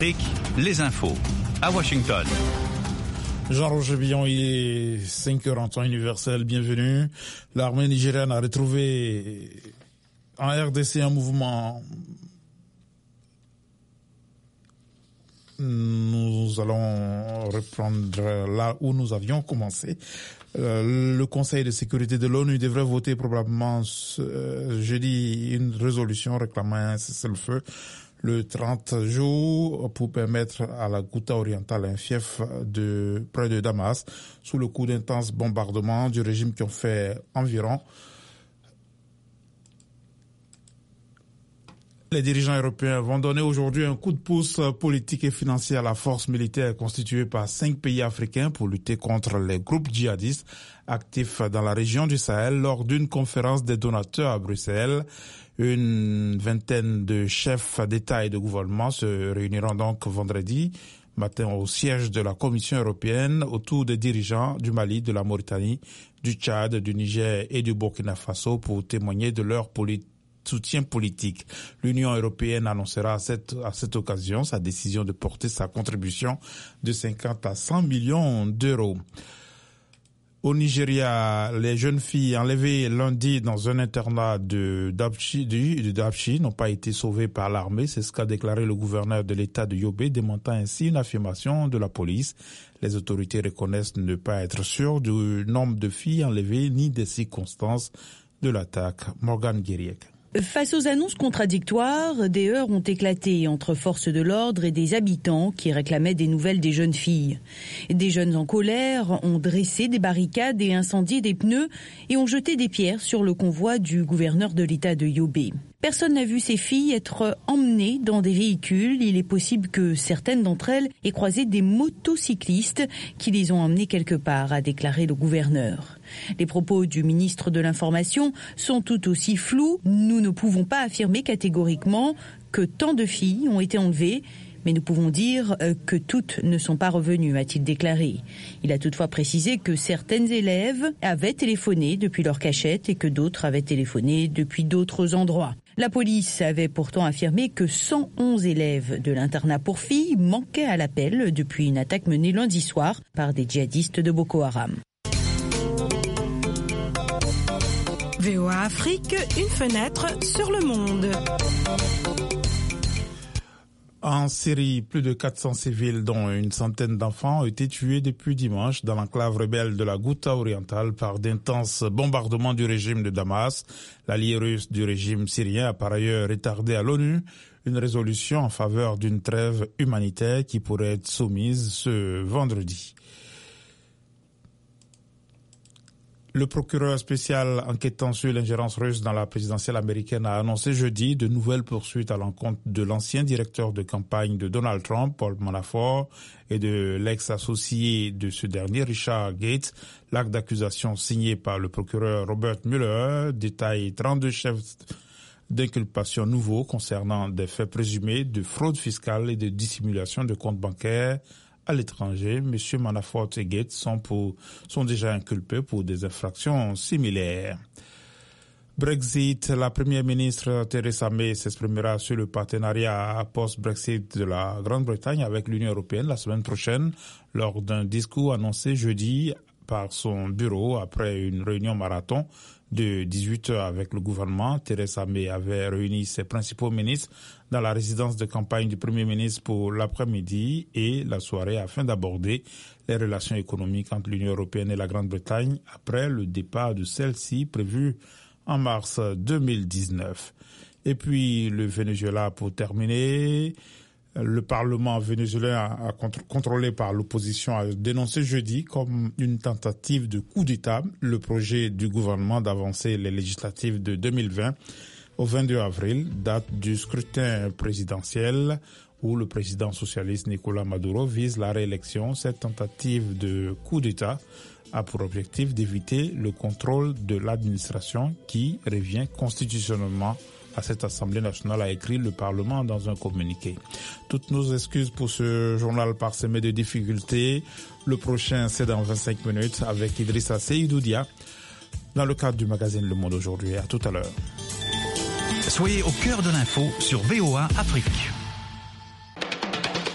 Les infos à Washington. Jean-Roger Billon, il est 5h en temps universel, bienvenue. L'armée nigériane a retrouvé en RDC un mouvement. Nous allons reprendre là où nous avions commencé. Le Conseil de sécurité de l'ONU devrait voter probablement jeudi une résolution réclamant un cessez-le-feu le 30 jours pour permettre à la Ghouta orientale, un fief de près de Damas, sous le coup d'intenses bombardements du régime qui ont fait environ. Les dirigeants européens vont donner aujourd'hui un coup de pouce politique et financier à la force militaire constituée par 5 pays africains pour lutter contre les groupes djihadistes actifs dans la région du Sahel lors d'une conférence des donateurs à Bruxelles. Une vingtaine de chefs d'État et de gouvernement se réuniront donc vendredi matin au siège de la Commission européenne autour des dirigeants du Mali, de la Mauritanie, du Tchad, du Niger et du Burkina Faso pour témoigner de leur soutien politique. L'Union européenne annoncera à cette occasion sa décision de porter sa contribution de 50 à 100 millions d'euros. Au Nigeria, les jeunes filles enlevées lundi dans un internat de Dapchi n'ont pas été sauvées par l'armée. C'est ce qu'a déclaré le gouverneur de l'État de Yobe, démentant ainsi une affirmation de la police. Les autorités reconnaissent ne pas être sûres du nombre de filles enlevées ni des circonstances de l'attaque. Morgan Guériek. Face aux annonces contradictoires, des heurts ont éclaté entre forces de l'ordre et des habitants qui réclamaient des nouvelles des jeunes filles. Des jeunes en colère ont dressé des barricades et incendié des pneus et ont jeté des pierres sur le convoi du gouverneur de l'État de Yobe. Personne n'a vu ces filles être emmenées dans des véhicules. Il est possible que certaines d'entre elles aient croisé des motocyclistes qui les ont emmenées quelque part, a déclaré le gouverneur. Les propos du ministre de l'Information sont tout aussi flous. Nous ne pouvons pas affirmer catégoriquement que tant de filles ont été enlevées, mais nous pouvons dire que toutes ne sont pas revenues, a-t-il déclaré. Il a toutefois précisé que certaines élèves avaient téléphoné depuis leur cachette et que d'autres avaient téléphoné depuis d'autres endroits. La police avait pourtant affirmé que 111 élèves de l'internat pour filles manquaient à l'appel depuis une attaque menée lundi soir par des djihadistes de Boko Haram. VOA Afrique, une fenêtre sur le monde. En Syrie, plus de 400 civils, dont une centaine d'enfants, ont été tués depuis dimanche dans l'enclave rebelle de la Ghouta orientale par d'intenses bombardements du régime de Damas. L'allié russe du régime syrien a par ailleurs retardé à l'ONU une résolution en faveur d'une trêve humanitaire qui pourrait être soumise ce vendredi. Le procureur spécial enquêtant sur l'ingérence russe dans la présidentielle américaine a annoncé jeudi de nouvelles poursuites à l'encontre de l'ancien directeur de campagne de Donald Trump, Paul Manafort, et de l'ex-associé de ce dernier, Richard Gates. L'acte d'accusation signé par le procureur Robert Mueller détaille 32 chefs d'inculpation nouveaux concernant des faits présumés de fraude fiscale et de dissimulation de comptes bancaires à l'étranger. M. Manafort et Gates sont déjà inculpés pour des infractions similaires. Brexit, la première ministre Theresa May s'exprimera sur le partenariat post-Brexit de la Grande-Bretagne avec l'Union européenne la semaine prochaine lors d'un discours annoncé jeudi par son bureau après une réunion marathon de 18 heures avec le gouvernement. Theresa May avait réuni ses principaux ministres dans la résidence de campagne du Premier ministre pour l'après-midi et la soirée afin d'aborder les relations économiques entre l'Union européenne et la Grande-Bretagne après le départ de celle-ci prévu en mars 2019. Et puis le Venezuela pour terminer. Le Parlement vénézuélien, contrôlé par l'opposition, a dénoncé jeudi comme une tentative de coup d'État le projet du gouvernement d'avancer les législatives de 2020 au 22 avril, date du scrutin présidentiel où le président socialiste Nicolás Maduro vise la réélection. Cette tentative de coup d'État a pour objectif d'éviter le contrôle de l'administration qui revient constitutionnellement à cette Assemblée nationale, a écrit le Parlement dans un communiqué. Toutes nos excuses pour ce journal parsemé de difficultés. Le prochain, c'est dans 25 minutes avec Idrissa Seydoudia dans le cadre du magazine Le Monde aujourd'hui. À tout à l'heure. Soyez au cœur de l'info sur VOA Afrique.